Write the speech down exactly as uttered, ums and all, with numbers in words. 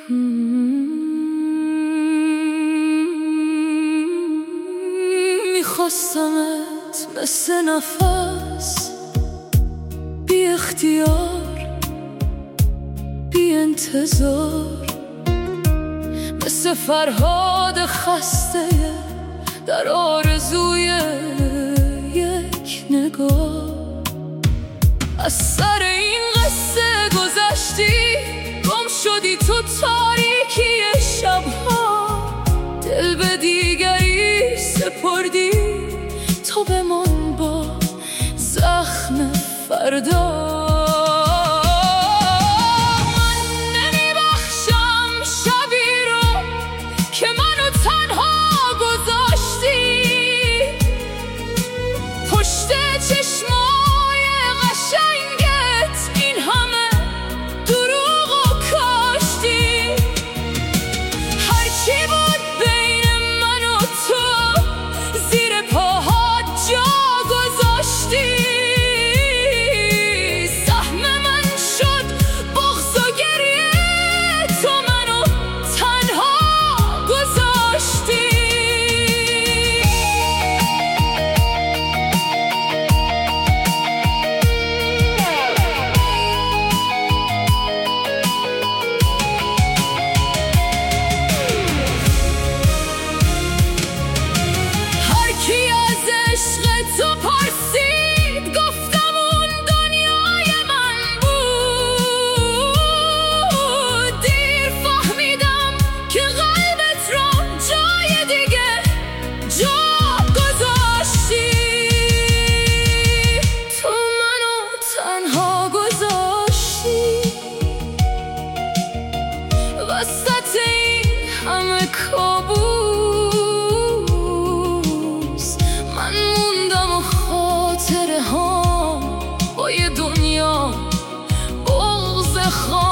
میخواستمت مثل نفس، بی اختیار، بی انتظار، مثل فرهاد خسته در آرزوی یک نگاه. از سر این قصه گذشتی، گم شدی تو تاریکی شبها، دل به دیگری سپردی تو بمان با زخم فردا. وسط این همه کابوس من موندم و خاطره ها با یه دنیا بغض خواهد.